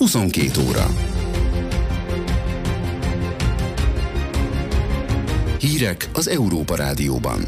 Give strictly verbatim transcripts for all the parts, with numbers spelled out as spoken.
huszonkét óra. Hírek az Európa Rádióban.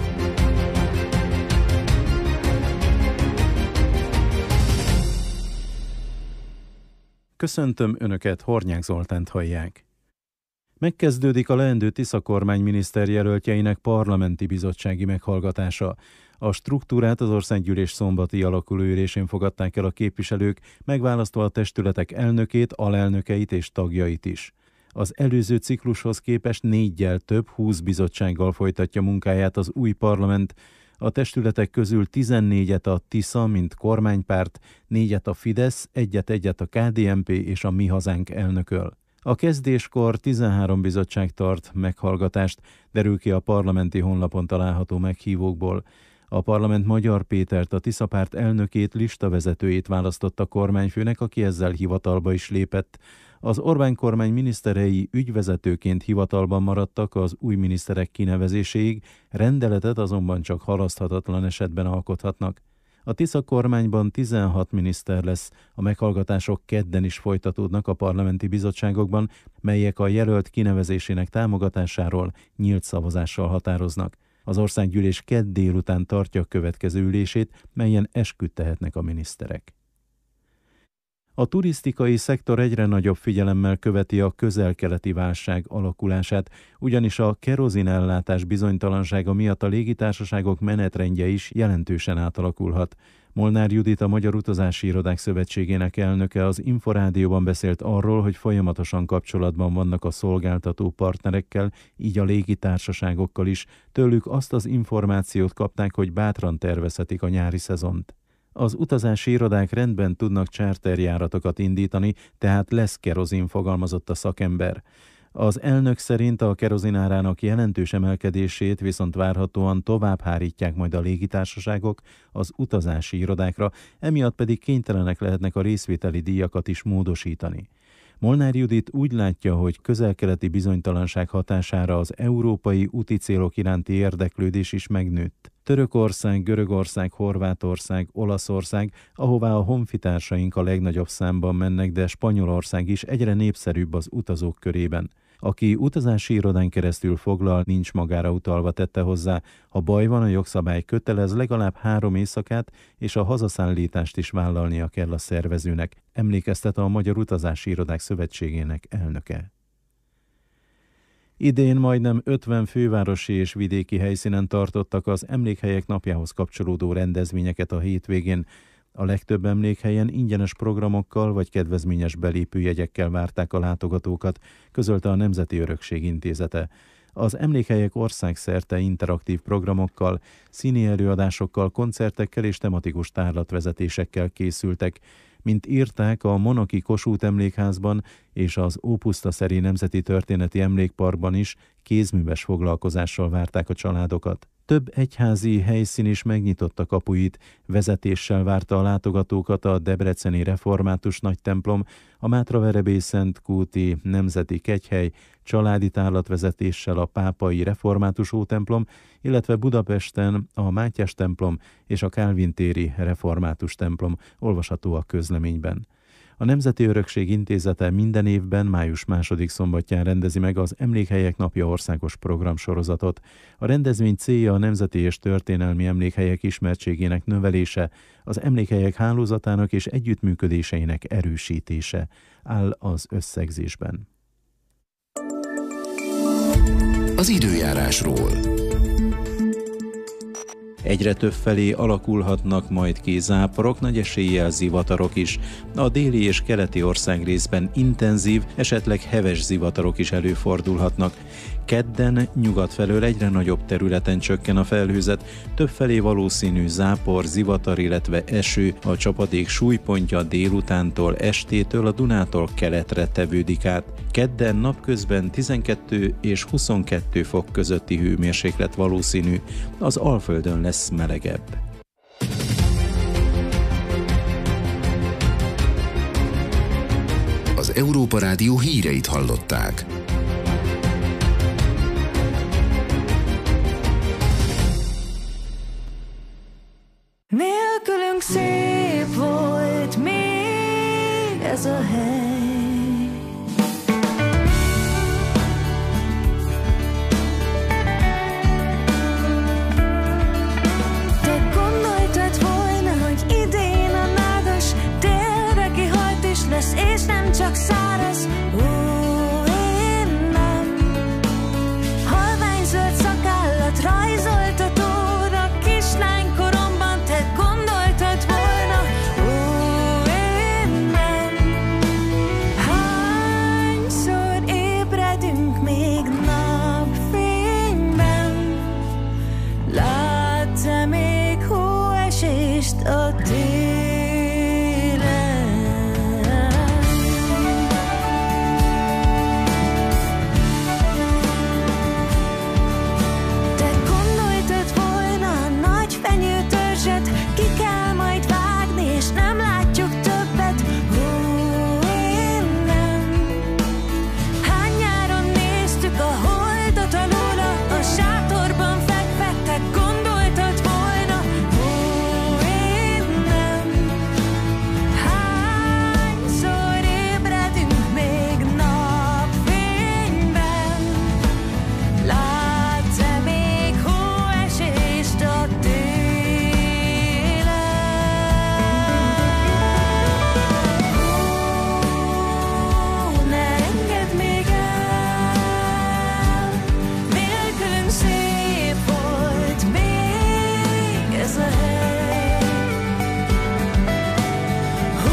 Köszöntöm Önöket, Hornyák Zoltánt hallják. Megkezdődik a leendő Tisza kormány miniszterjelöltjeinek parlamenti bizottsági meghallgatása. A struktúrát az Országgyűlés szombati alakulóülésén fogadták el a képviselők, megválasztva a testületek elnökét, alelnökeit és tagjait is. Az előző ciklushoz képest néggyel több, húsz bizottsággal folytatja munkáját az új parlament. A testületek közül tizennégyet a Tisza, mint kormánypárt, négyet a Fidesz, egyet-egyet a ká dé en pé és a Mi Hazánk elnököl. A kezdéskor tizenhárom bizottság tart meghallgatást, derül ki a parlamenti honlapon található meghívókból. A parlament Magyar Pétert, a Tisza párt elnökét, listavezetőjét választotta kormányfőnek, aki ezzel hivatalba is lépett. Az Orbán kormány miniszterei ügyvezetőként hivatalban maradtak az új miniszterek kinevezéséig, rendeletet azonban csak halaszthatatlan esetben alkothatnak. A Tisza kormányban tizenhat miniszter lesz, a meghallgatások kedden is folytatódnak a parlamenti bizottságokban, melyek a jelölt kinevezésének támogatásáról nyílt szavazással határoznak. Az Országgyűlés kedd délután tartja a következő ülését, melyen esküt tehetnek a miniszterek. A turisztikai szektor egyre nagyobb figyelemmel követi a közel-keleti válság alakulását, ugyanis a kerozinellátás bizonytalansága miatt a légitársaságok menetrendje is jelentősen átalakulhat. Molnár Judit, a Magyar Utazási Irodák Szövetségének elnöke az Inforádióban beszélt arról, hogy folyamatosan kapcsolatban vannak a szolgáltató partnerekkel, így a légitársaságokkal is. Tőlük azt az információt kapták, hogy bátran tervezhetik a nyári szezont. Az utazási irodák rendben tudnak charterjáratokat indítani, tehát lesz kerozin, fogalmazott a szakember. Az elnök szerint a kerozin árának jelentős emelkedését viszont várhatóan tovább hárítják majd a légitársaságok az utazási irodákra, emiatt pedig kénytelenek lehetnek a részvételi díjakat is módosítani. Molnár Judit úgy látja, hogy közel-keleti bizonytalanság hatására az európai úti célok iránti érdeklődés is megnőtt. Törökország, Görögország, Horvátország, Olaszország, ahová a honfitársaink a legnagyobb számban mennek, de Spanyolország is egyre népszerűbb az utazók körében. Aki utazási irodán keresztül foglal, nincs magára utalva, tette hozzá. Ha baj van, a jogszabály kötelez legalább három éjszakát, és a hazaszállítást is vállalnia kell a szervezőnek, emlékeztet a Magyar Utazási Irodák Szövetségének elnöke. Idén majdnem ötven fővárosi és vidéki helyszínen tartottak az Emlékhelyek Napjához kapcsolódó rendezvényeket a hétvégén. A legtöbb emlékhelyen ingyenes programokkal vagy kedvezményes belépőjegyekkel várták a látogatókat, közölte a Nemzeti Örökség Intézete. Az emlékhelyek országszerte interaktív programokkal, színi előadásokkal, koncertekkel és tematikus tárlatvezetésekkel készültek. Mint írták, a Monaki Kossuth Emlékházban és az Ópusztaszeri Nemzeti Történeti Emlékparkban is kézműves foglalkozással várták a családokat. Több egyházi helyszín is megnyitotta kapuit, vezetéssel várta a látogatókat a debreceni református nagytemplom, a Mátraverebély-Szentkúti Nemzeti Kegyhely, családi tárlatvezetéssel a Pápai Református Ótemplom, illetve Budapesten a Mátyás templom és a Kálvin téri Református templom, olvasható a közleményben. A Nemzeti Örökség Intézete minden évben május második szombatján rendezi meg az Emlékhelyek Napja országos programsorozatot. A rendezvény célja a nemzeti és történelmi emlékhelyek ismertségének növelése, az emlékhelyek hálózatának és együttműködéseinek erősítése, áll az összegzésben. Az időjárásról. Egyre több felé alakulhatnak majd ki záporok, nagy eséllyel zivatarok is. A déli és keleti országrészben intenzív, esetleg heves zivatarok is előfordulhatnak. Kedden nyugat felől egyre nagyobb területen csökken a felhőzet, többfelé valószínű zápor, zivatar, illetve eső, a csapadék súlypontja délutántól, estétől a Dunától keletre tevődik át. Kedden napközben tizenkettő és huszonkettő fok közötti hőmérséklet valószínű, az Alföldön lesz melegebb. Az Európa Rádió híreit hallották. Nélkülünk szép volt még ez a hely. Te gondoltad volna, hogy idén a nádas télre kihalt is lesz, és nem csak száraz. Ó, én nem. Halvány zöld szakállat rajzolt a tóra kislánykoromban, te gondoltad volna. Ó, én nem. Hányszor ébredünk még napfényben? Látsz-e még hóesést a télen? Te gondoltad volna a nagy fenyőtörzset, ki kell majd vágni, és nem látjuk többet. Ó, én nem. Hány nyáron néztük a holdot alóla, a sátorban fekve, te gondoltad volna. Ó, én nem. Hányszor ébredünk még napfényben? Látsz-e még hóesést a télen? Ó, ne engedd még el, nélkülünk szép volt még ez a hely. Ó,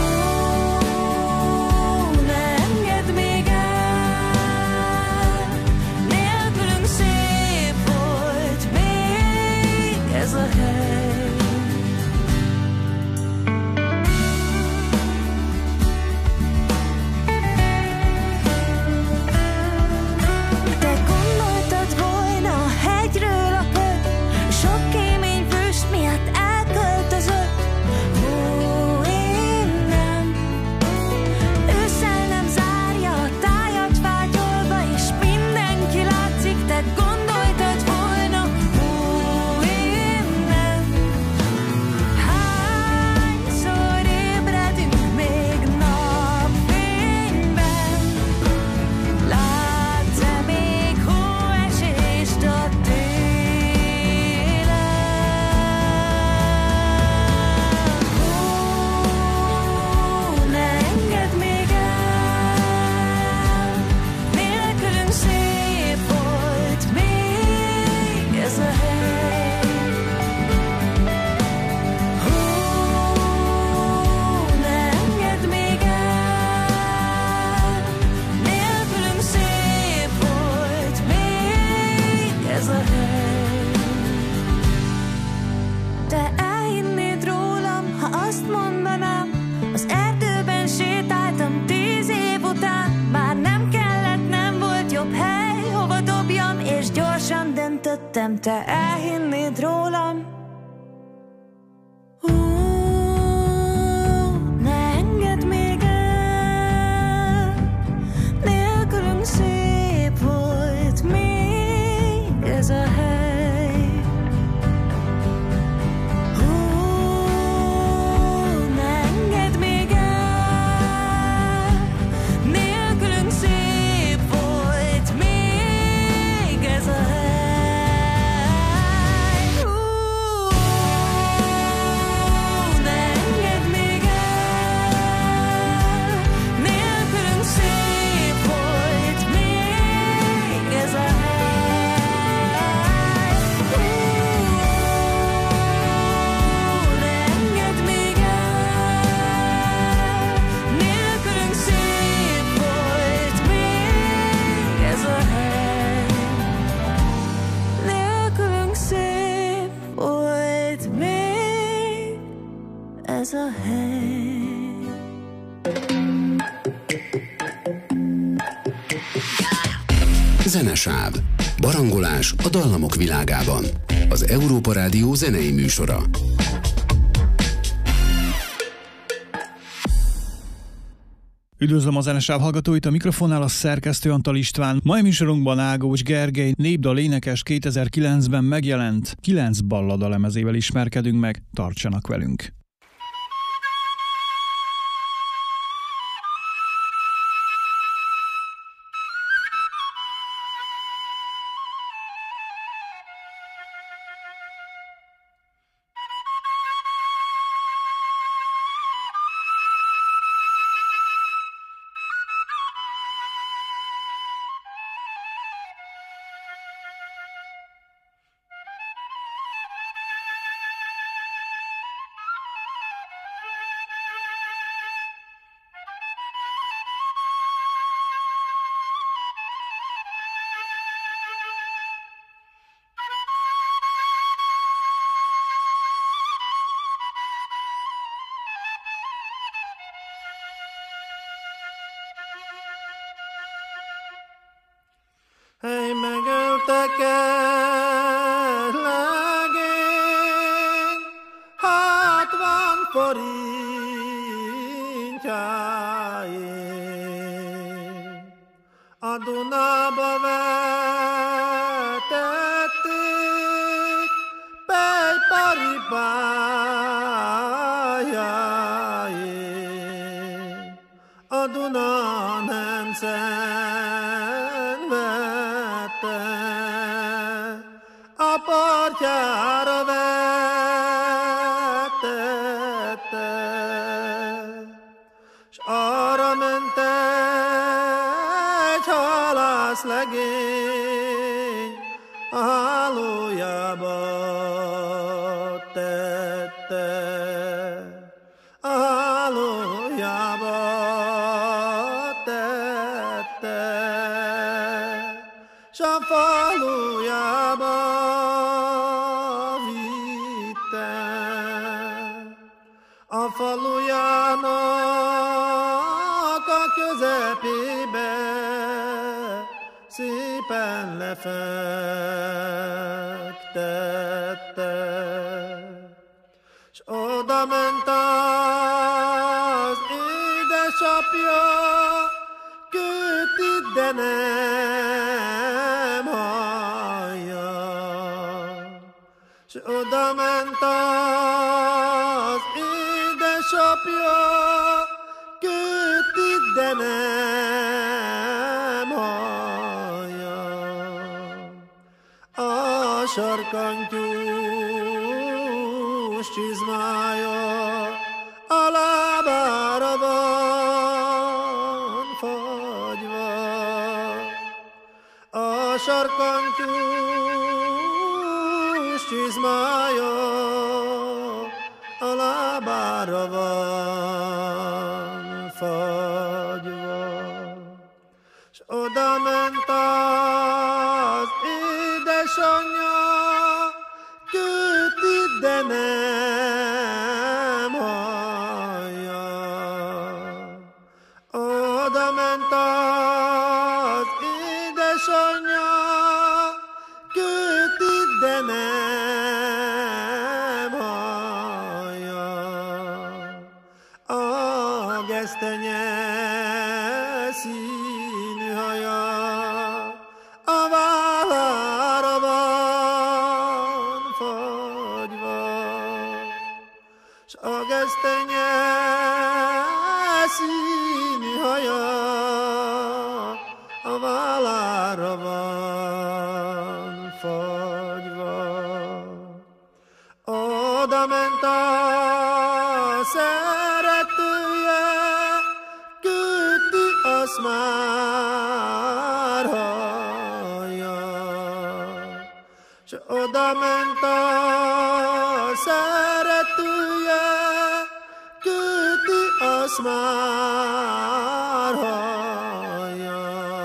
ne engedd még el, nélkülünk szép volt még ez a hely. Te gondoltad volna a hegyről a köd, sok kémény füst miatt elköltözött. Ó, én nem. Ősszel nem zárja a tájat fátyolva, és mindenki látszik, te gondoltad volna. Ó, én nem. Hányszor ébredünk még napfényben? Látsz-e még hóesést a télen? Ó, ne engedd még el, nélkülünk szép volt még ez a hely. Ó, ne engedd még el, nélkülünk szép volt még ez a hely. Te elhinnéd rólam, ha azt mondanám, az erdőben sétáltam tíz év után. Már nem kellett, nem volt jobb hely, hova dobjam, és gyorsan döntöttem. Te elhinnéd rólam. Ó, ne engedd még el, nélkülünk szép volt még ez a hely. Ó, ne engedd még el, nélkülünk szép volt még ez a hely. Ó, ne engedd még el, nélkülünk szép volt még ez a hely. Ó, ne engedd még el, nélkülünk szép volt még ez a hely. Nélkülünk szép volt még ez a hely. Zenesáv. Barangolás a dallamok világában. Az Európa Rádió zenei műsora. Üdvözlöm a Zenesáv hallgatóit, a mikrofonnál a szerkesztő Antal István. Mai műsorunkban Ágócs Gergely népdal énekes kétezer-kilencben megjelent kilenc ballada lemezével ismerkedünk meg, tartsanak velünk! ékes legény, hatvan forintjáért. A Dunába vetették Pejpari pályáért. A Duna nem szenvedte, a partjára vettette, s arra ment egy halászlegény, a hálójába tette, a hálójába tette, s a falujába vitte. A falujának a közepébe szépen lefektette, s oda ment az édesapja, köti, de nem hallja. S oda ment az édesapja, köti, de nem hallja. A sarkantyús csizmája a lábára van fagyva. A sarkantyús csizmája a lábára van fagyva. S oda ment az édesanyja, köti, de nem hallja. Oda ment az édesanyja, köti, de nem hallja. A gesztenye színű haja a vállára van fagyva, s a gesztenye színű haja a vállára van fagyva. Oda ment a szeretője, köti, azt már hallja. S oda ment a szeretője, köti, azt már hallja.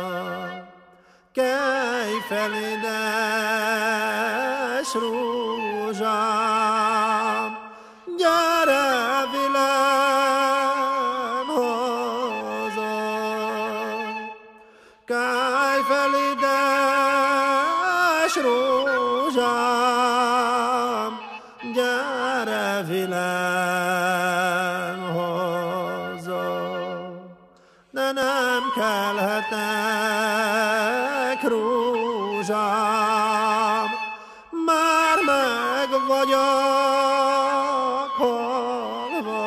Kelj fel, édes rózsám, gyere velem haza. Kelj fel, édes rózsám, gyere velem haza. De nem kelhetek, rózsám, már meg vagyok halva.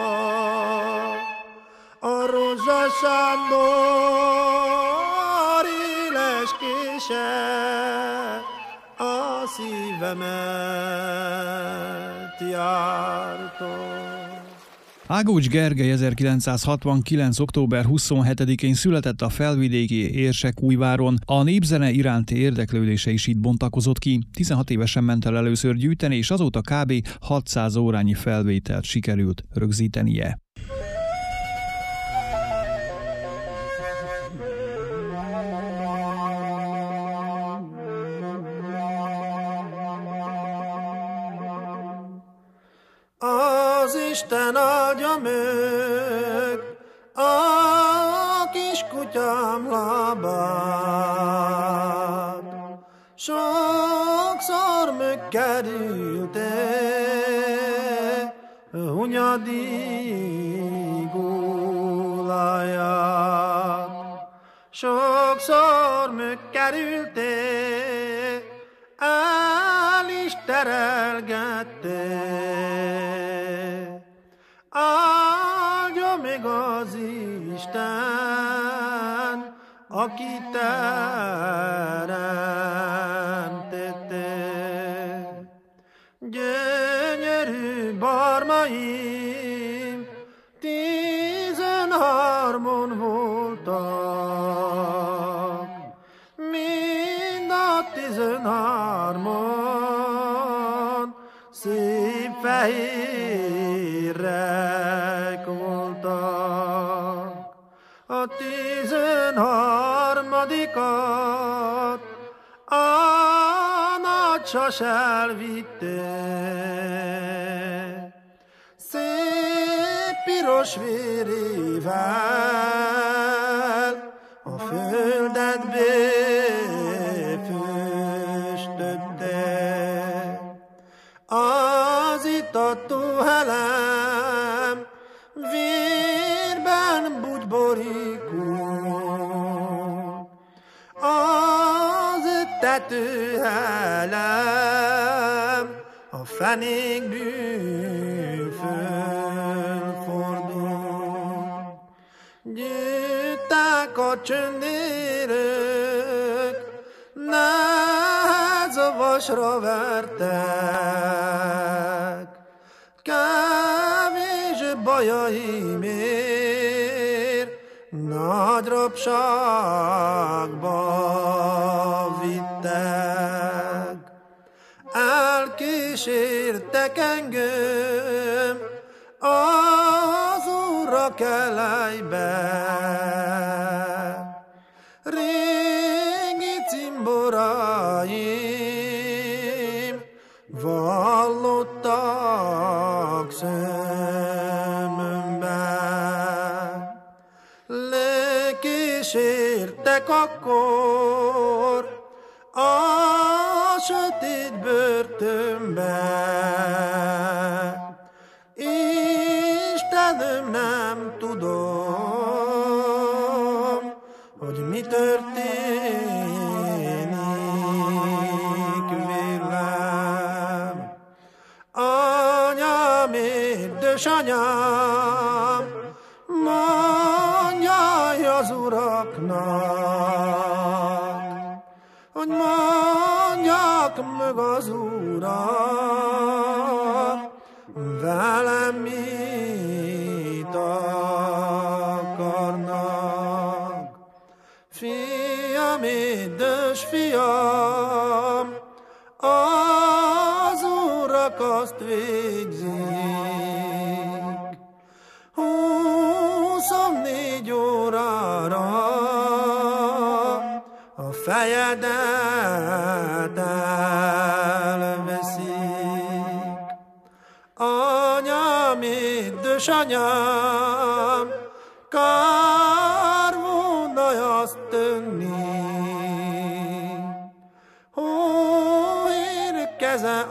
A Rózsa Sándor éles kése a szívemet járta. Ágócs Gergely ezerkilencszázhatvankilenc. október huszonhetedikén született a felvidéki Érsekújváron. A népzene iránti érdeklődése is itt bontakozott ki. tizenhat évesen ment el először gyűjteni, és azóta kb. hatszáz órányi felvételt sikerült rögzítenie. Az Isten áldja meg a kis kutyám lábát, sokszor megkerülte Hunyadi góláját. Sokszor megkerülte, el is terelgette. Áldja meg az Isten, aki teremtette. Gyönyörű barmaim tizenhármon voltak, mind a tizenhárman szép fehérek voltak. A tizenharmadikat a nagy sas elvitte, szép piros vérével a földet befőstötte. Az itató helem vérben bugyborikul, az tetőhelem a fenék bűn fölfordul. Gyűjtek a csöndérök, nehez a vasra vertek, kevés bajaimért nagy rabságba vittek. Elkísértek engem az Úrra kelejbe, régi cimboráim vallottak szememben. Lekísértek akkor a sötét börtönbe, Istenem, nem tudom, hogy mi történik velem. Anyám, édesanyám, mondjaj az uraknak, hogy mondjak meg az Urak, velem mit akarnak. Fiam, édes fiam, az Urak azt végzik, huszonnégy órára a fejedet elveszik. Anyám, édesanyám, kár volna azt tenni, hóhér keze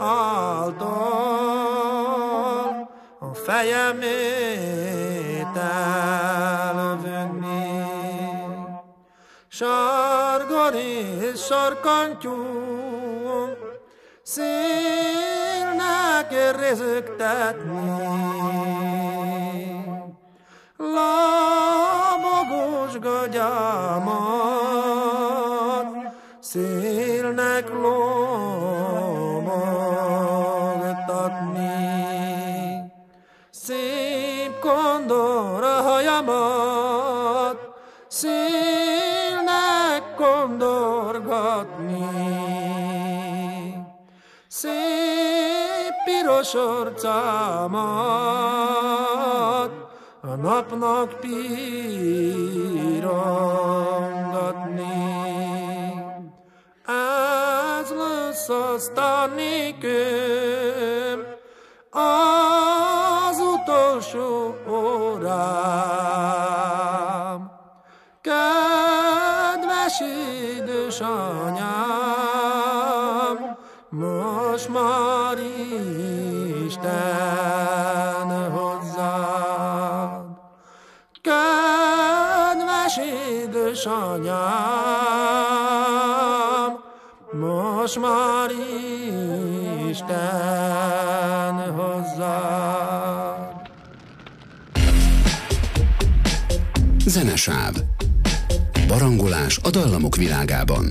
által a fejemét elvenni. Sárga rész sarkantyúm szélnek rezögtetni, lábagos gagyámat szélnek lomogtatni. Szép kondor a hajamat szélnek kondorgatni, szép piros orcámat a napnak pirongatni. Ez lesz aztán nékem az utolsó órám. Kedves édesanyám, most már Isten hozzád. Kedves édesanyám, most már Isten hozzád. Zenesáv. Barangolás a dallamok világában.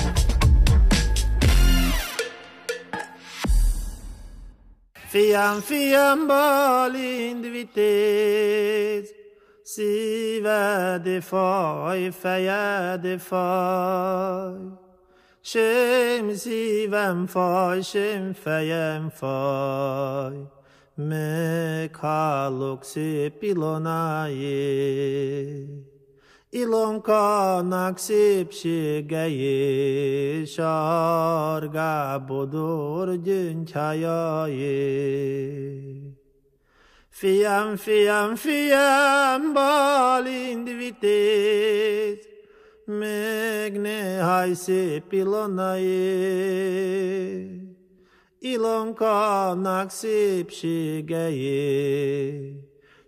Fiam, fiam, balind vitéz, szíved faj, fejed faj. Sem szívem faj, sem fejem faj, meghallok szép Ilonájé. Ilonkának szépségei, sárgábodor gyöngyhájai. Fiam, fiam, fiam, balind vitéz, meg néhány szép Ilonájé. Ilonkának szépségei,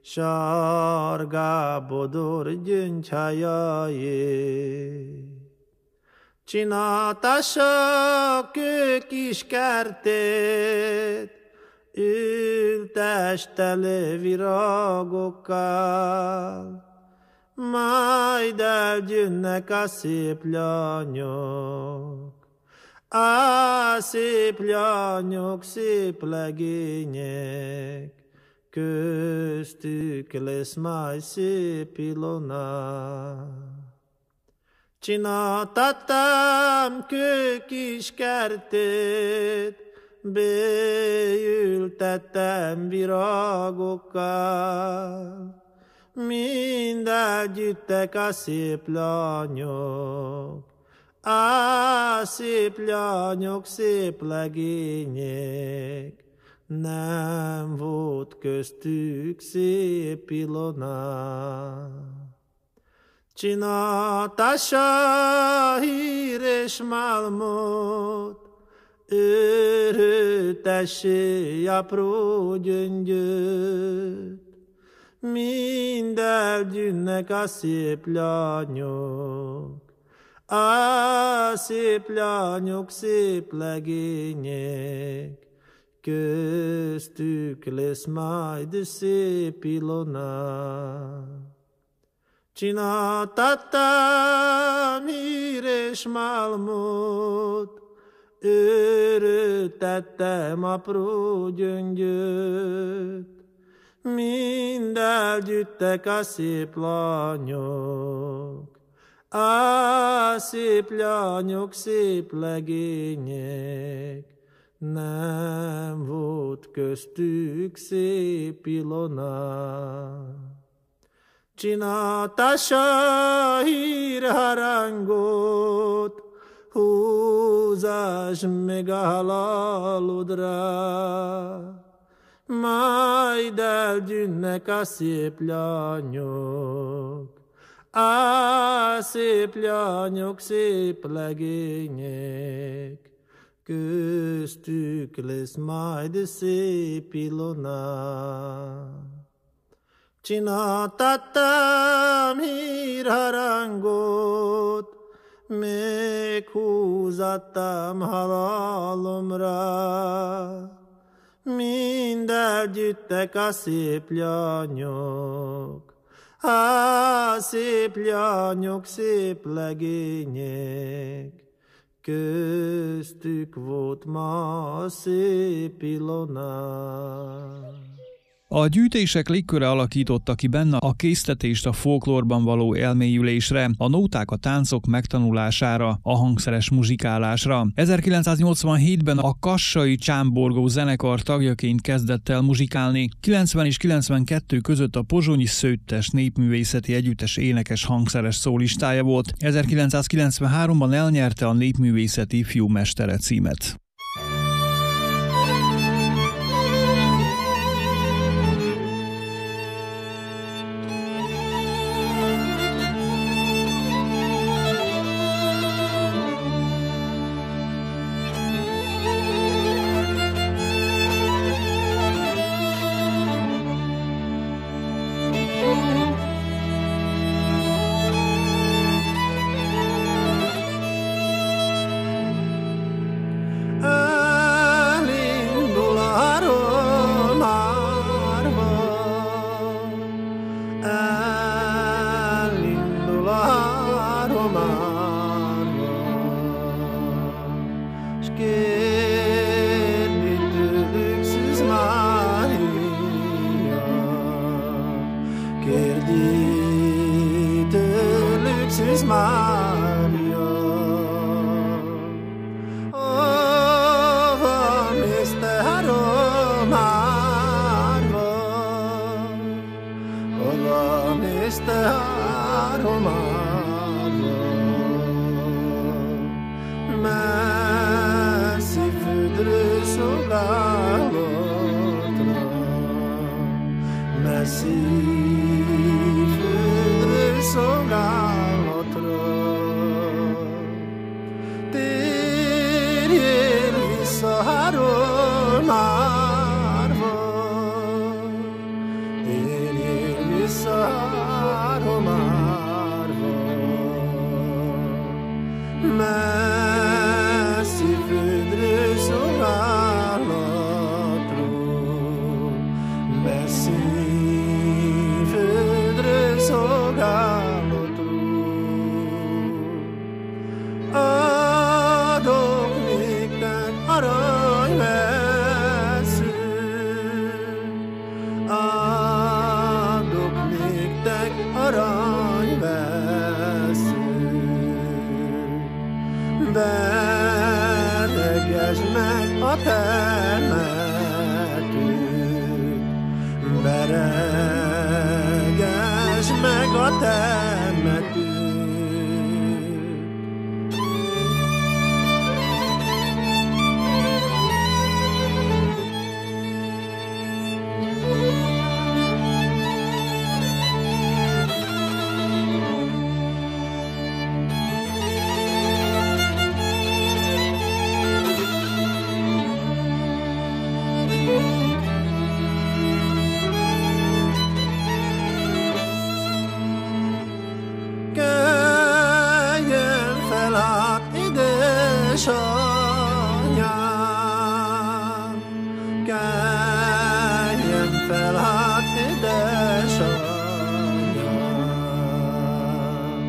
sárgábodor gyöngyhájai. Csináltassak ő kis kertét, ültestele virágokkal, majd eljönnek a szép lányok. Á, szép lányok, szép legények, köztük lesz majd szép Ilona. Csináltattam kő kis kertét, beültettem virágokkal, mind együttek a szép lányok. Á, szép lányok, szép legények, nem volt köztük szép Ilona. Csináltassa híres malmot, őrültessé apró gyöngyöt, mind elgyűnnek a szép lányok. Á, szép lányok, szép legények, köztük lesz majd szép Ilona. Csináltattam híres malmot, őrültettem apró gyöngyöt, mind elgyűjtek a szép lányok. Á, szép lányok, szép legények, nem volt köztük szép Ilona. Csináltassa hírharangot, húzás meg a halálodra, majd elgyűnnek a szép lányok. Á, szép lányok, szép legények, köztük lesz majd szép Ilona. Csináltattam hírharangot, meghúzattam halálomra, mind elgyűjtek a szép lányok. Á, szép lányok, szép legények, köztük volt ma szép Ilona. A gyűjtések légköre alakította ki benne a késztetést a folklórban való elmélyülésre, a nóták a táncok megtanulására, a hangszeres muzsikálásra. ezerkilencszáznyolcvanhétben a Kassai Csámborgó zenekar tagjaként kezdett el muzsikálni. kilencven és kilencvenkettő között a Pozsonyi Szőttes Népművészeti Együttes énekes hangszeres szólistája volt. ezerkilencszázkilencvenháromban elnyerte a Népművészeti Ifjúmestere címet. kérni tőlük Szűz Mária, kérni tőlük Szűz Mária. Ova mistero márva, ova mistero márva, messzi földről szolgálatra, messzi földről szolgálatra. Térjél vissza három árva, térjél vissza három árva, messzi földről szolgálatról, messzi földről szolgálatról. Adok néktek aranyvesző, adok néktek aranyvesző. Veregesd meg a temetőt, veregesd meg a temetőt. Keljen fel át, édesanyám, keljen fel át, édesanyám,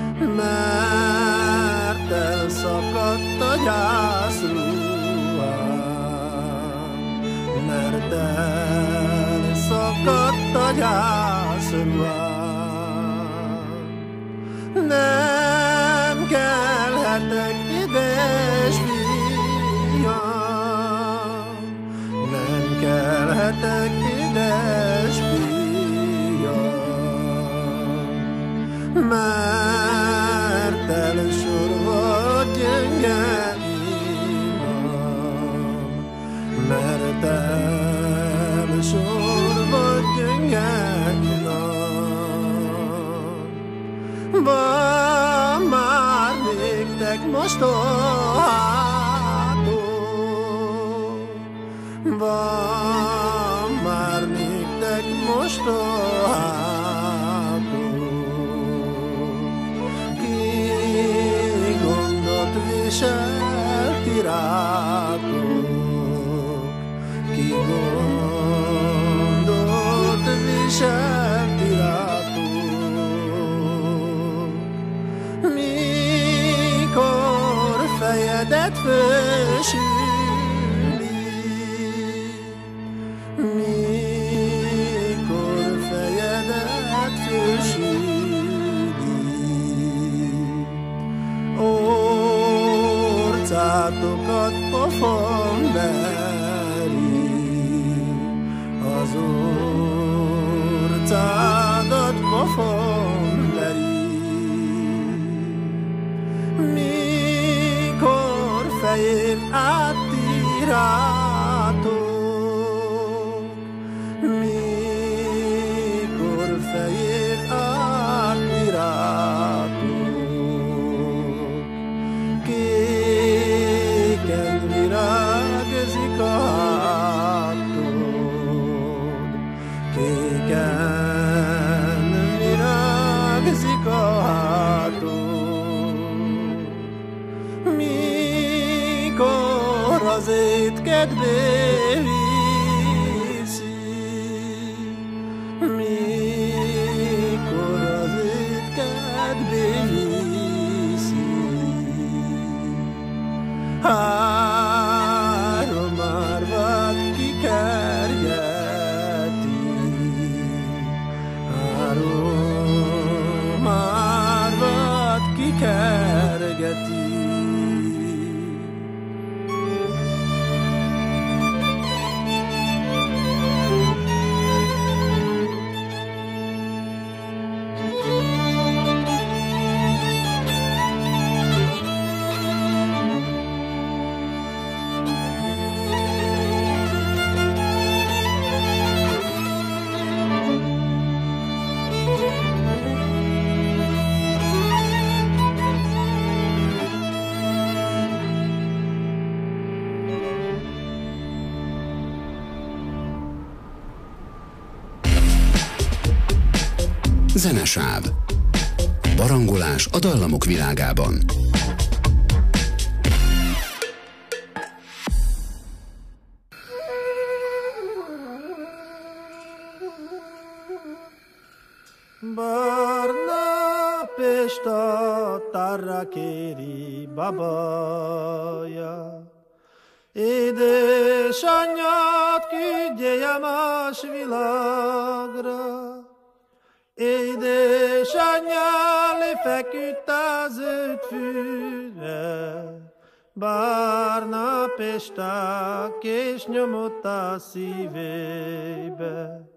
mert elszakadt a gyászruhám, mert elszakadt a gyászruhám. Nem kelhetek, édes fiam, nem kelhetek, édes fiam, mert elsorvadt gyenge imám, mert elsorvadt gyenge imám. Van már néktek mostohatok, van már néktek mostohatok, ki gondot visel ti rátok, ki gondot visel ti rátok. Mikor fejedet fölsüli, mikor fejedet fölsüli, orcátokat pofon veri, az orcádat pofon veri. Mikor fején átti rátok, mikor fején átti rátok, kéken virágzik a hátod, kéken virágzik a hátod. Mikor az étkedbe viszi, mikor az étkedbe viszi, Zenesáv. Barangolás a dallamok világában. Barna Pesta tarra kéri babaja, édesanyját küldje más világra. Édesanyja lefeküdt az öt fűre, Barna Pesta kés nyomott a szívébe.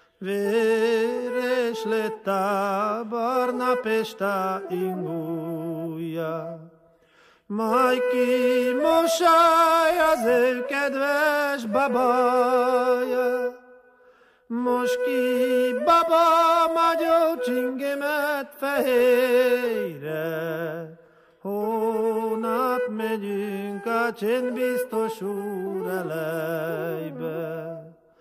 Véres lett a Barna Pesta ingúja, majd kimosálj az ő kedves babaja. Most ki baba magyó csingemet fehérre, hónap megyünk a csendbiztos úr elejbe.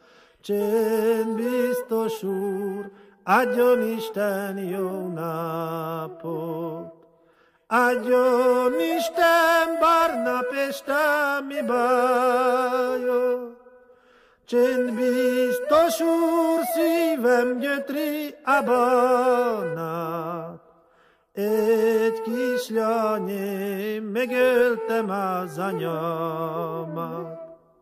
Csendbiztos úr, adjon Isten jó napot, adjon Isten Barna Pesta mi bajot. Csendbiztos úr, szívem gyötri a banát, egy kislányém, megöltem az anyámat.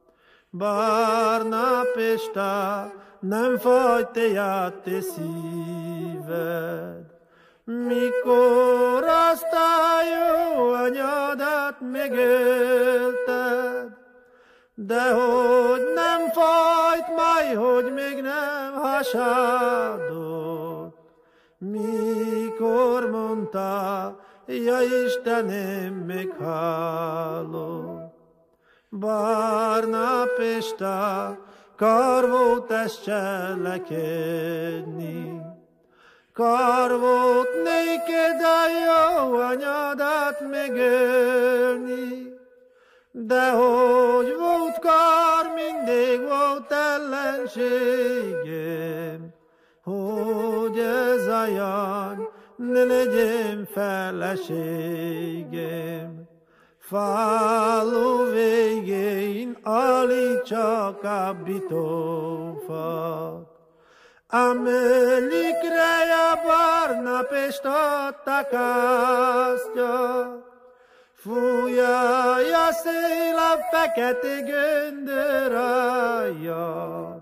Barna Pesta, nem fagy te át te szíved, mikor azt a jó anyádat megölted. De hogy nem fajt, majd hogy még nem hasadott, mikor mondta, ja Istenem, meghallott. Barna Pesta, kar volt ezt cselekedni, kar volt néked a jó anyádat megölni. De hogy volt kar, mindig volt ellenségem, hogy ez a jány ne legyen feleségem. Falu végén állítsak a bitófat, amelikre a Barna Pesta takasztja. Fújja a szél a fekete göndörajat,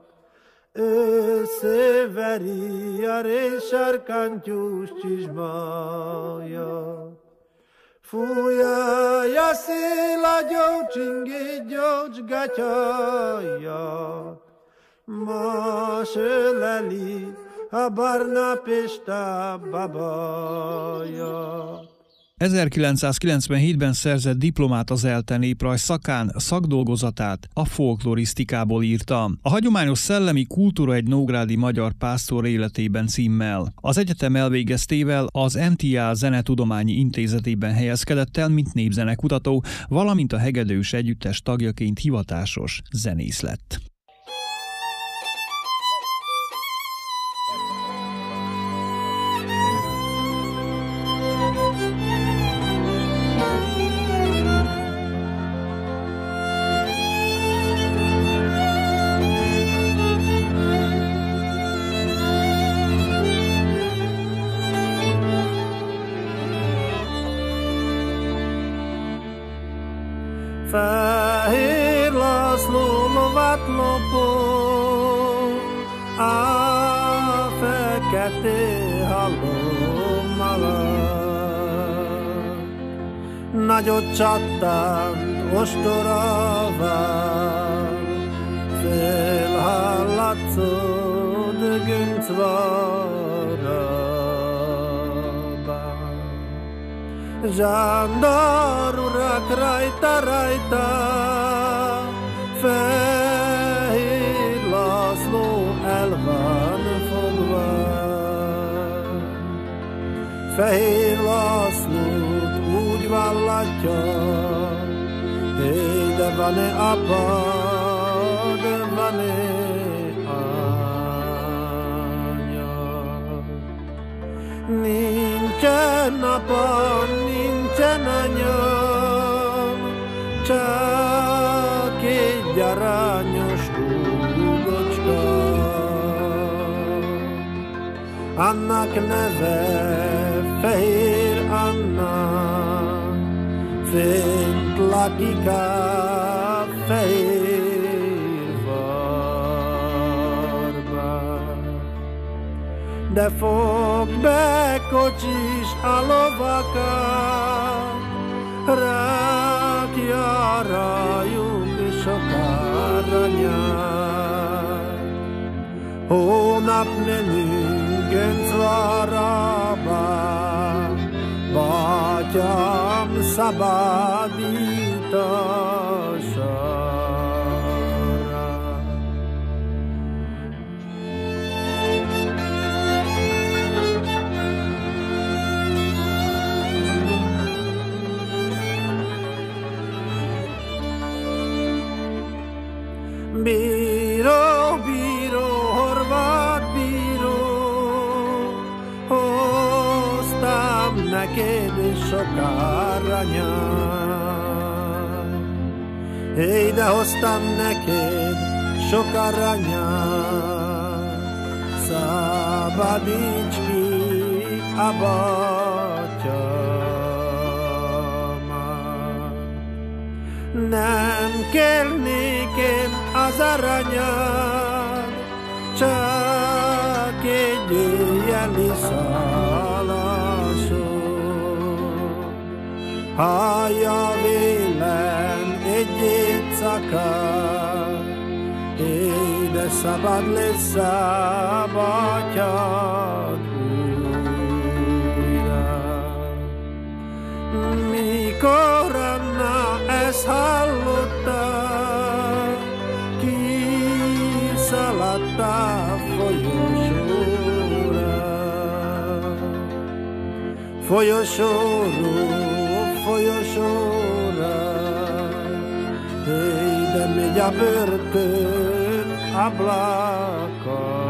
összeveri a résarkantyús csizsmájat. Fújja a szél a gyógycsingé gyógygatyáját, más öleli a Barna Pesta babáját. ezerkilencszázkilencvenhétben szerzett diplomát az ELTE néprajz szakán, szakdolgozatát a folklorisztikából írta. A hagyományos szellemi kultúra egy nógrádi magyar pásztor életében címmel. Az egyetem elvégeztével az em té á Zenetudományi Intézetében helyezkedett el, mint népzenekutató, valamint a Hegedűs Együttes tagjaként hivatásos zenész lett. Fehér László lovat lopó, a fekete halom alatt. Nagyot csattant ostorával, felhallatszott Göncvarában. Zsándor urak rajta, rajta, Fehér László el van fogva. Fehér Lászlót úgy vallatja, hé, de van-e apa, de van-e anya. Nincsen apam, nincsen anyám, csak egy aranyos húgocska. Annak neve Fehér Anna, fent lakik a Fehérvárban. De fog be kocsis a lovakat, rakja rájuk sok aranyat. Hónap menünk Göncvárába, Bátyám szabadítására. Bíró, bíró, horvát bíró, hoztam neked sok aranyat. Hey, de hoztam neked sok aranyat, szabadíts ki a bátyámat. Nem kell nékem az aranyat, csak egy éjjeli szálláson. Hallja vélem egy éjszakát, éde szabad lesz a bátyád újra. Mikor Anna ezt hallotta, kiszaladt a folyosóra. Folyosóról folyosóra, hey, de megy a börtön ablakára.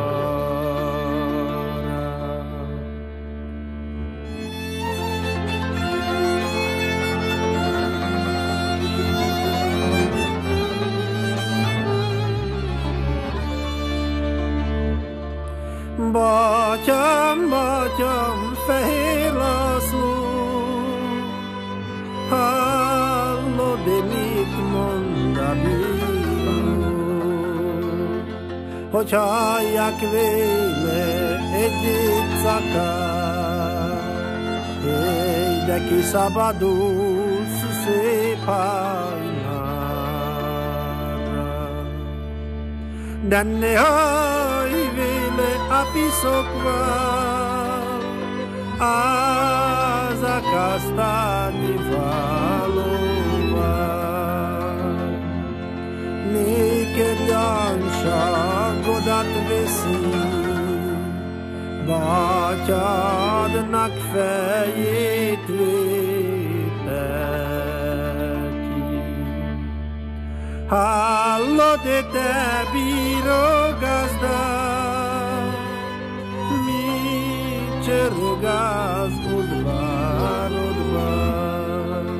Bátyám, bátyám, Fehér László, hallod-e, mit mond a bíró? Hogy hallják vele egy éjszakát, hey, de kiszabadulsz szép hajnalra. De ne hallj vele a piszokval, az akasztani valóval. Néked gyámságodat veszi, bátyádnak fejét véteti. Hallod-e, te bíró gazda, mit csörög az udvarodban?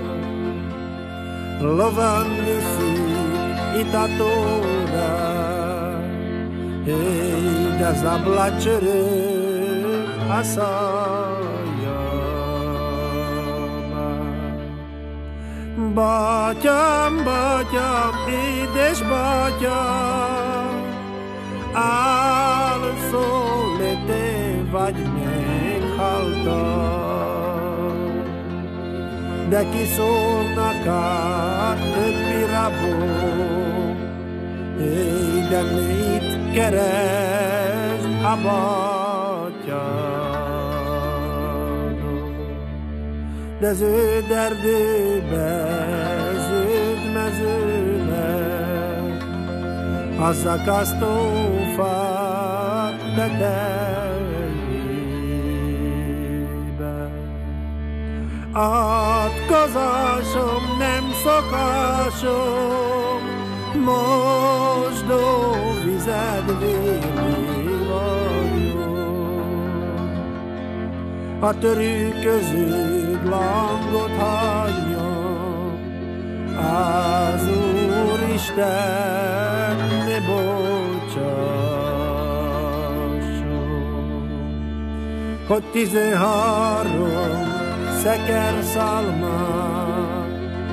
Lovan viszik itatóra, hey, de zabla csörög a szájában. Bátyám, bátyám, édes bátyám, álszól-e te vagy meghaltál? De kiszólnak át többi rabok, hey, de mit keresd a bátyádon? De zöld erdőbe, zöld mezőnek, az akasztófák tetejébe. Átkozásom nem szokásom, mosdó vized vérni vagyok. a törűköződ langot hagyjon, az Úristen ne bocsásson, hogy tizenhárom szekerszalmát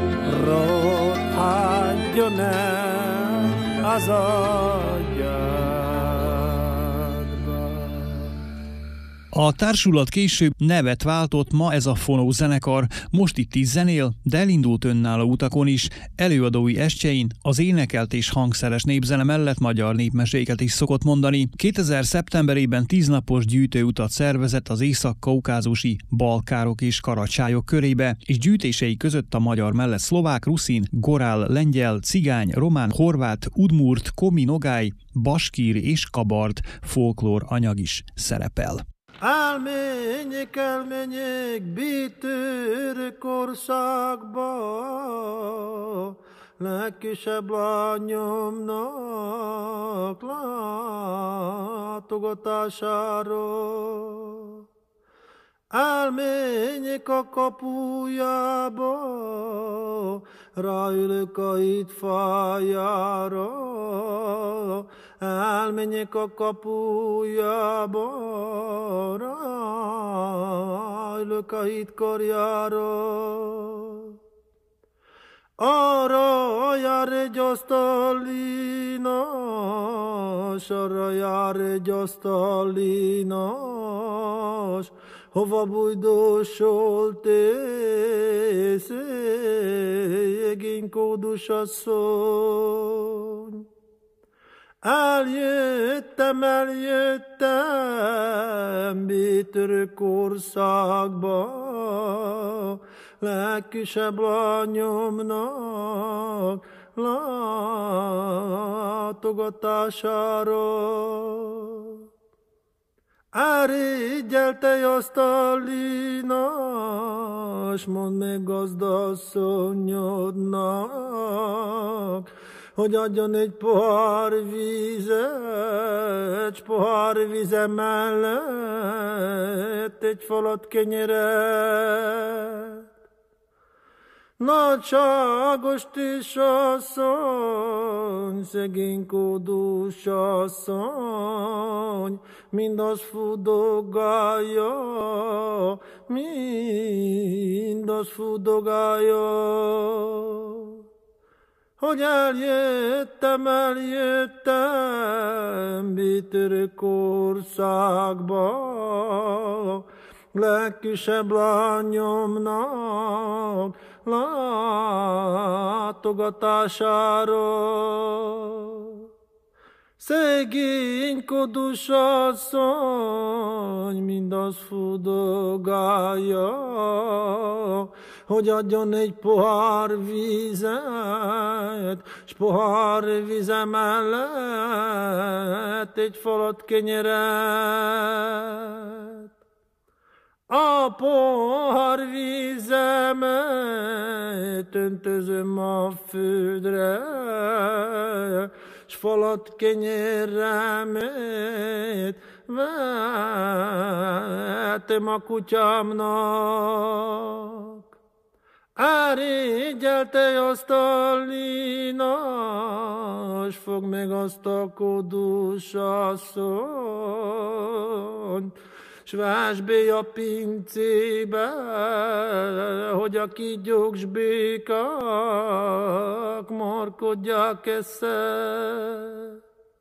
rothadjon el az agyadba. A társulat később nevet váltott, ma ez a Fonó zenekar, most itt is zenél, de elindult önálló utakon is, előadói estjein az énekelt és hangszeres népzene mellett magyar népmeséket is szokott mondani. kétezer szeptemberében tíznapos gyűjtőutat szervezett az észak-kaukázusi balkárok és karacsályok körébe, és gyűjtései között a magyar mellett szlovák, ruszin, gorál, lengyel, cigány, román, horvát, udmurt, komi, nogály, baskír és kabard folklór anyag is szerepel. Elmenjék, elmenjék bitőr korszakba, legkisebb lányomnak látogatására. Elmenjék a kapujába, ráülök a itt fájára. Elmenjék a kapujába, ráülök a itt karjára. Arra jár egy asztalinas, arra jár egy asztalinas, hova bújdósolt szegény kódus asszony. Eljöttem, eljöttem bitőr korszakba, legkisebb lányomnak látogatására. Elrégyelte asztalinas, mondd meg gazdasszonyodnak, hogy adjon egy pohár vízet, s pohár víze mellett egy falat kenyeret. Nagyságos tisasszony, szegény kódus asszony, mindaz fudogálja, mindaz fudogálja. Hogy eljöttem, eljöttem bitőr korszakba, legkisebb lányomnak látogatására. Szegény kódus asszony, mindaz fudogálja, hogy adjon egy pohár vízet, s pohár víze mellett egy falat kenyeret. A pohár vízemet öntözöm a földre, s falat kenyeremet vettem a kutyámnak. Elrégyelte asztalinas, fogd meg azt a kódus asszonyt, s vásd be a pincébe, hogy a kígyók s békák markodják esze.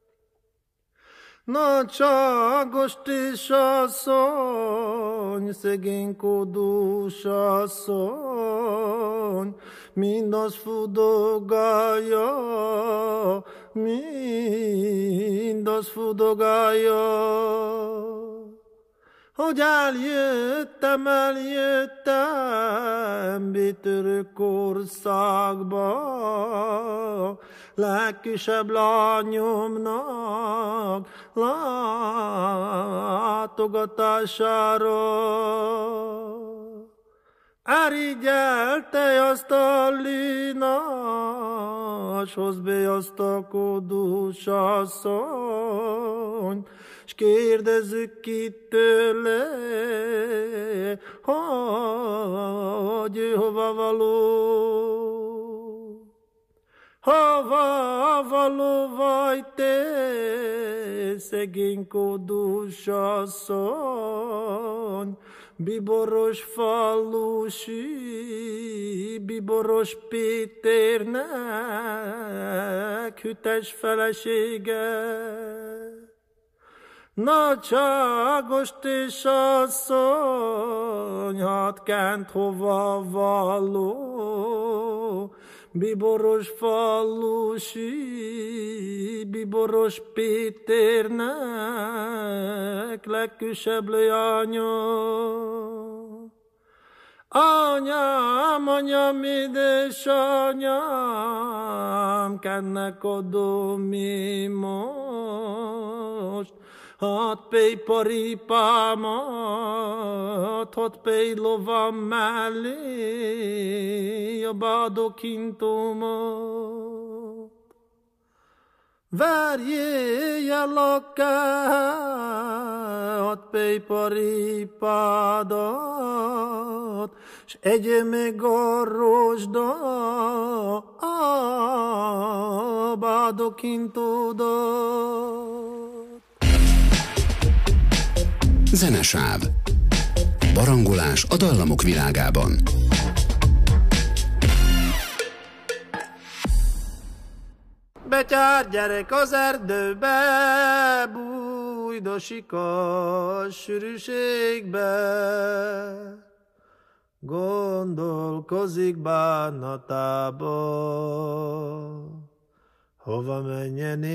Nagyságos tisasszony, szegény kódus asszony, mindaz fudogálja, mindaz fudogálja. Hogy eljöttem, eljöttem bitőr korszakba, legkisebb lányomnak látogatására. Elrigyelte asztalinas, hozd be azt a kódus asszony, asszony, s kérdezzük ki tőle, hogy ő hova való. Hova való vagy te, szegény kódus asszony, biboros falusi, biboros Péternek hütes felesége. Nagyságos és asszony, hát kent hova való, biboros falusi, biboros Péternek legkisebb leánya. Anyám, anyám, édesanyám, kennek adom mi most? Hát pej paripámat, hát pej lovam mellé a bádokintomat. Verjél lakát, pej paripádat, s egye meg a rozsda a bádokintodat. Zenesáv. Barangolás a dallamok világában. Betyár gyerek az erdőbe, bújdosik a sűrűségbe, gondolkozik bánatába, hova menjen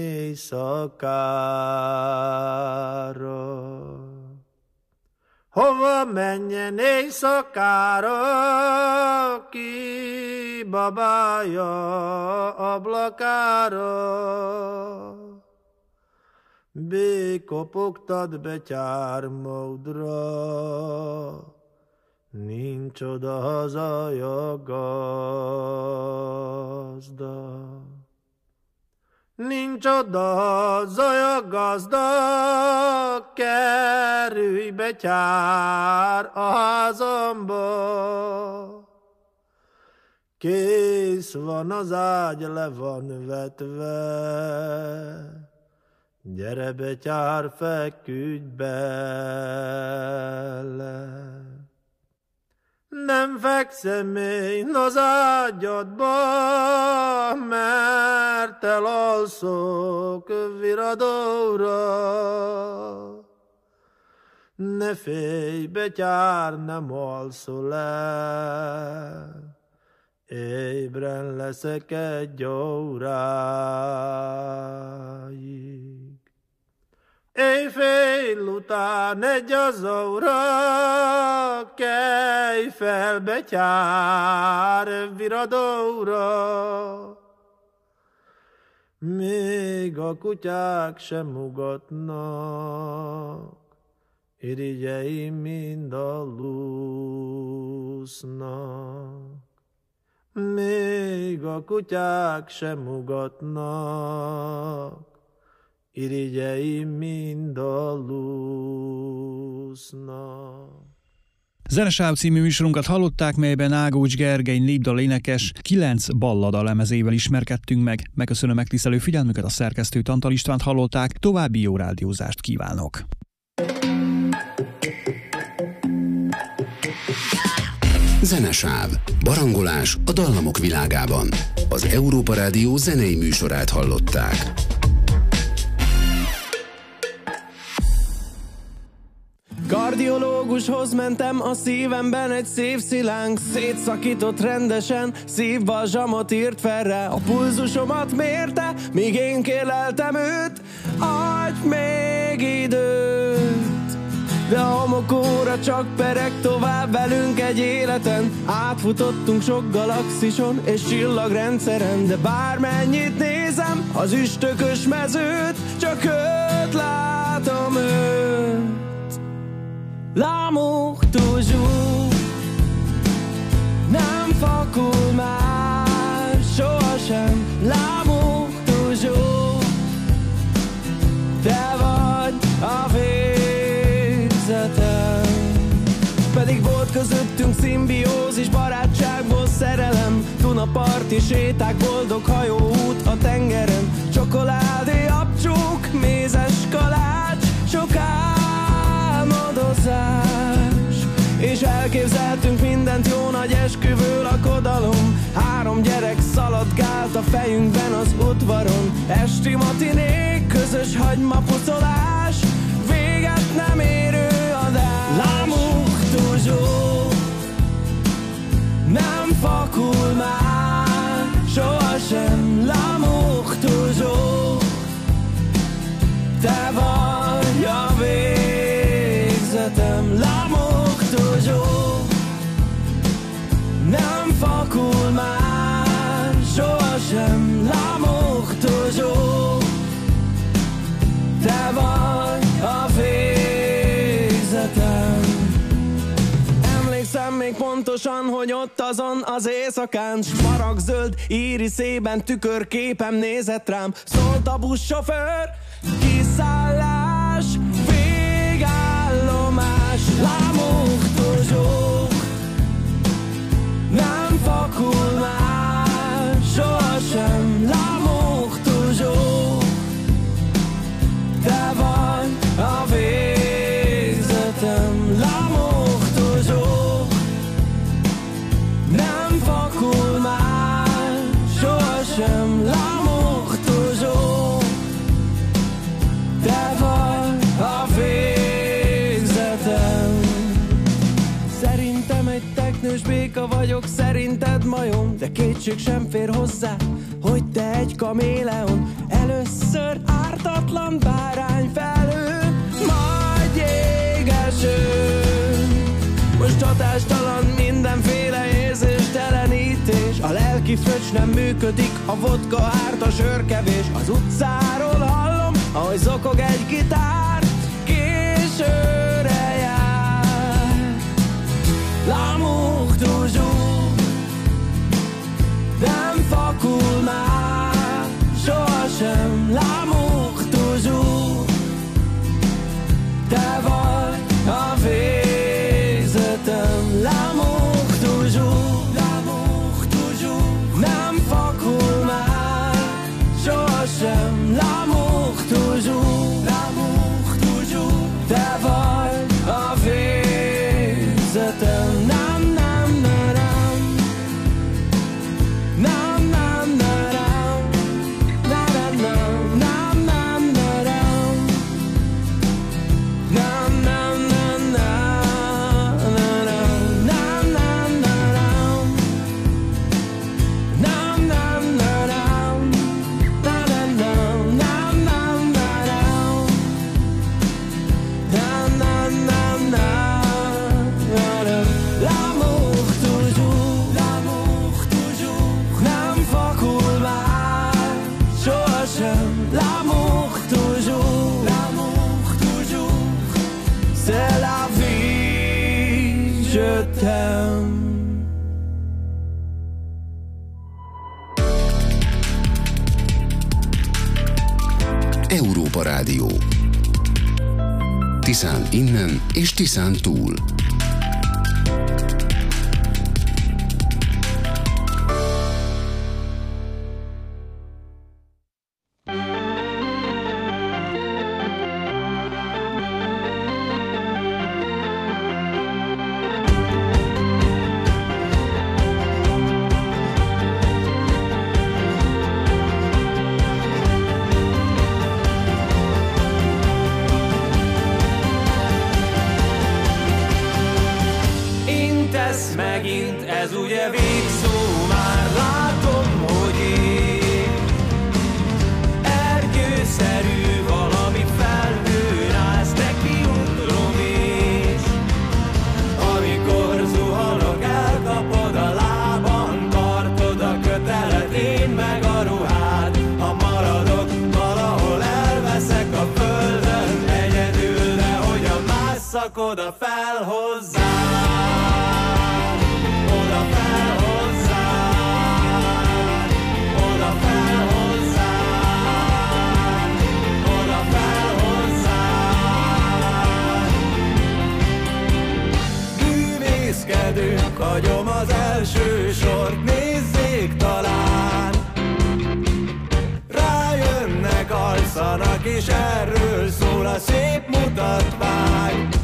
éjszakára. Hova menjen éjszakára, ki babája ablakára. Békopogtat betyár módra, nincs oda hazaja gazda. Nincs oda hazaja gazda, kerülj betyár a házamba. Kész van az ágy, le van vetve, gyere betyár, feküdj bele. Nem fekszem én az ágyadba, mert elalszok viradóra. Ne félj, betyár, nem alszol el, ébren leszek egy óráig. Éjfél után egy az óra, kelj fel, betyár, viradóra. Még a kutyák sem ugatnak, irigyeim mind alusznak. Még a kutyák sem ugatnak, irigyeim mind alusznak. Zenesáv című műsorunkat hallották, melyben Ágócs Gergely népdal énekes kilenc ballada lemezével ismerkedtünk meg. Megköszönöm megtisztelő figyelmüket, a szerkesztőt, Antal Istvánt hallották, további jó rádiózást kívánok. Zenesáv. Barangolás a dallamok világában. Az Európa Rádió zenei műsorát hallották. Kardiológushoz mentem, a szívemben egy szívszilánk szétszakított rendesen, szívbalzsamot írt fel rá, a pulzusomat mérte, míg én kérleltem őt, adj még időt. De a homokóra csak pereg tovább velünk egy életen, átfutottunk sok galaxison és csillagrendszeren, de bármennyit nézem az üstökös mezőt, csak őt látom, őt. L'amour toujours nem fakul már sohasem. L'amour toujours, te vagy parti séták, boldog hajóút a tengeren, csokoládé, abcsók, mézes kalács, sok álmodozás. És elképzeltünk mindent, jó nagy esküvő, lakodalom. Három gyerek szaladgált a fejünkben az udvaron. Esti matinék, közös hagymapucolás, véget nem érő adás. L'amour toujours nem fakul már sohasem. L'amour toujours, te vagy a végzetem. L'amour toujours nem fakul már sohasem. L'amour toujours, te vagy a végzetem. Emlékszem még pontosan, hogy ott azon az éjszakán, smaragdzöld íriszében tükörképem nézett rám. Szólt a buszsofőr, kiszállás, végállomás. L'amour toujours nem fakul már sohasem. L'amour toujours, te vagy a végzetem. L'amour toujours nem fakul már sohasem. L'amour toujours, te vagy a végzetem. Szerintem egy teknős béka vagyok, szerinted majom, de kétség sem fér hozzá, hogy te egy kaméleon. Először ártatlan bárányfelhő, majd jégeső. Most hatástalan mindenféle érzéstelenítés. A lelki fröccs nem működik, a vodka árt, a sörkevés. Az utcáról hallom, ahogy zokog egy gitár, későre jár. L'amour toujours nem fakul már sohasem. L'amour toujours, te vagy a végzetem. L'amour toujours, l'amour toujours nem fakul már sohasem. L'amour toujours, l'amour toujours, te vagy a végzetem. Nem, nem, nem, nem, nem, nem, Európa Rádió. Tiszán innen és Tiszán túl. Megint ez ugye végszó, már látom, hogy ég. Ergyőszerű valami felhőn állsz, neki utlom is. Amikor zuhanok, elkapod a lábam, tartod a kötelet, én meg a ruhád. Ha maradok, valahol elveszek a földön, egyedül, de hogyan másszak oda fel hozzá. Hagyom az első sort, nézzék, játszanak, és erről szól a szép mutatvány.